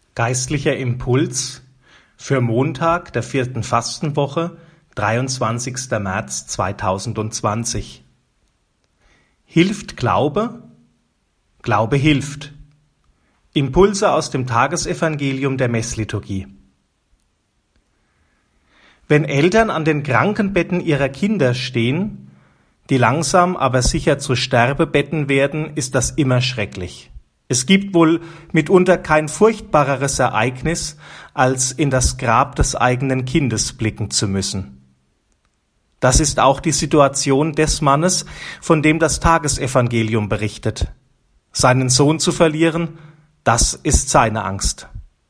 Geistlicher Impuls für Montag der 4. Fastenwoche, 23. März 2020. Hilft Glaube? Glaube hilft. Impulse aus dem Tagesevangelium der Messliturgie. Wenn Eltern an den Krankenbetten ihrer Kinder stehen, die langsam aber sicher zu Sterbebetten werden, ist das immer schrecklich. Es gibt wohl mitunter kein furchtbareres Ereignis, als in das Grab des eigenen Kindes blicken zu müssen. Das ist auch die Situation des Mannes, von dem das Tagesevangelium berichtet. Seinen Sohn zu verlieren, das ist seine Angst.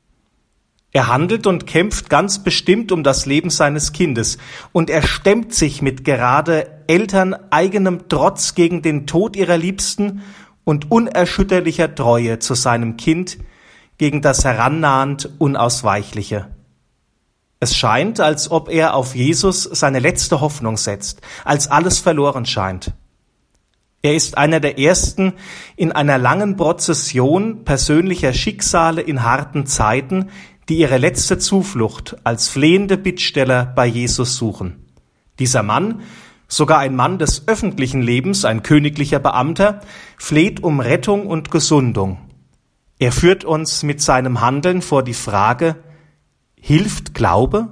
Er handelt und kämpft ganz bestimmt um das Leben seines Kindes und er stemmt sich mit gerade elterneigenem Trotz gegen den Tod ihrer Liebsten und unerschütterlicher Treue zu seinem Kind gegen das herannahend Unausweichliche. Es scheint, als ob er auf Jesus seine letzte Hoffnung setzt, als alles verloren scheint. Er ist einer der Ersten in einer langen Prozession persönlicher Schicksale in harten Zeiten, die ihre letzte Zuflucht als flehende Bittsteller bei Jesus suchen. Dieser Mann, sogar ein Mann des öffentlichen Lebens, ein königlicher Beamter, fleht um Rettung und Gesundung. Er führt uns mit seinem Handeln vor die Frage: Hilft Glaube?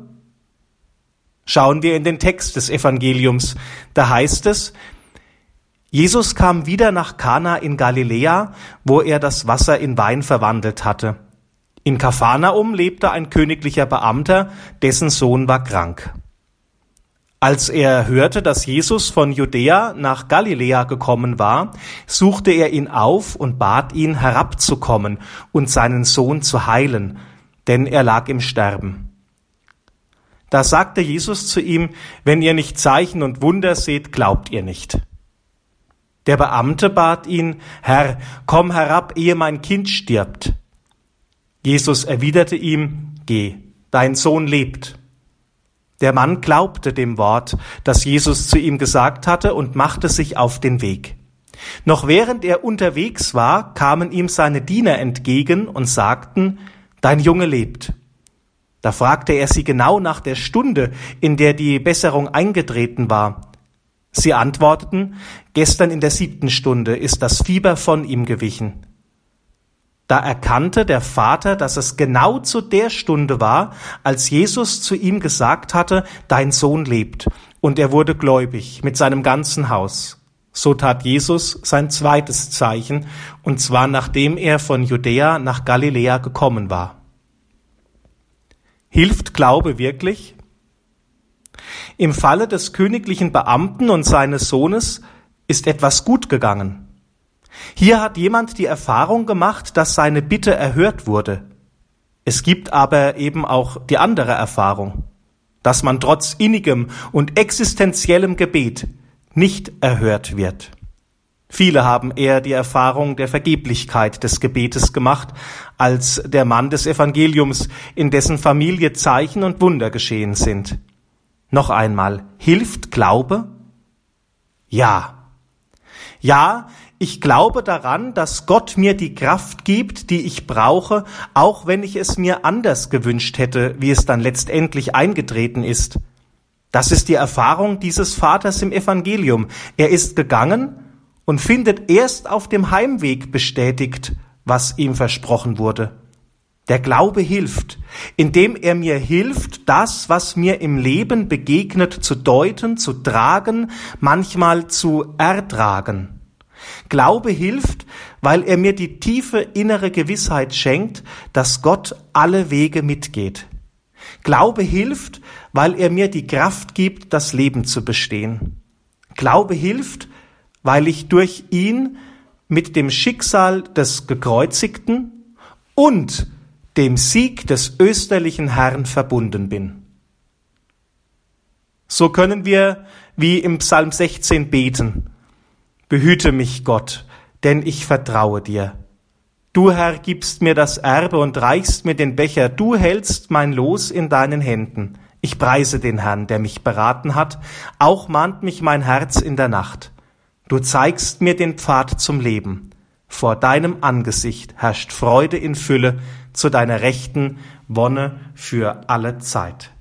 Schauen wir in den Text des Evangeliums. Da heißt es: Jesus kam wieder nach Kana in Galiläa, wo er das Wasser in Wein verwandelt hatte. In Kapharnaum lebte ein königlicher Beamter, dessen Sohn war krank. Als er hörte, dass Jesus von Judäa nach Galiläa gekommen war, suchte er ihn auf und bat ihn, herabzukommen und seinen Sohn zu heilen, denn er lag im Sterben. Da sagte Jesus zu ihm: Wenn ihr nicht Zeichen und Wunder seht, glaubt ihr nicht. Der Beamte bat ihn: Herr, komm herab, ehe mein Kind stirbt. Jesus erwiderte ihm: Geh, dein Sohn lebt. Der Mann glaubte dem Wort, das Jesus zu ihm gesagt hatte, und machte sich auf den Weg. Noch während er unterwegs war, kamen ihm seine Diener entgegen und sagten: Dein Junge lebt. Da fragte er sie genau nach der Stunde, in der die Besserung eingetreten war. Sie antworteten: Gestern in der 7. Stunde ist das Fieber von ihm gewichen. Da erkannte der Vater, dass es genau zu der Stunde war, als Jesus zu ihm gesagt hatte: Dein Sohn lebt. Und er wurde gläubig mit seinem ganzen Haus. So tat Jesus sein zweites Zeichen, und zwar nachdem er von Judäa nach Galiläa gekommen war. Hilft Glaube wirklich? Im Falle des königlichen Beamten und seines Sohnes ist etwas gut gegangen. Hier hat jemand die Erfahrung gemacht, dass seine Bitte erhört wurde. Es gibt aber eben auch die andere Erfahrung, dass man trotz innigem und existenziellem Gebet nicht erhört wird. Viele haben eher die Erfahrung der Vergeblichkeit des Gebetes gemacht, als der Mann des Evangeliums, in dessen Familie Zeichen und Wunder geschehen sind. Noch einmal, hilft Glaube? Ja. Ja, ich glaube daran, dass Gott mir die Kraft gibt, die ich brauche, auch wenn ich es mir anders gewünscht hätte, wie es dann letztendlich eingetreten ist. Das ist die Erfahrung dieses Vaters im Evangelium. Er ist gegangen und findet erst auf dem Heimweg bestätigt, was ihm versprochen wurde. Der Glaube hilft, indem er mir hilft, das, was mir im Leben begegnet, zu deuten, zu tragen, manchmal zu ertragen. Glaube hilft, weil er mir die tiefe innere Gewissheit schenkt, dass Gott alle Wege mitgeht. Glaube hilft, weil er mir die Kraft gibt, das Leben zu bestehen. Glaube hilft, weil ich durch ihn mit dem Schicksal des Gekreuzigten und dem Sieg des österlichen Herrn verbunden bin. So können wir wie im Psalm 16 beten: Behüte mich, Gott, denn ich vertraue dir. Du, Herr, gibst mir das Erbe und reichst mir den Becher. Du hältst mein Los in deinen Händen. Ich preise den Herrn, der mich beraten hat. Auch mahnt mich mein Herz in der Nacht. Du zeigst mir den Pfad zum Leben. Vor deinem Angesicht herrscht Freude in Fülle, zu deiner Rechten Wonne für alle Zeit.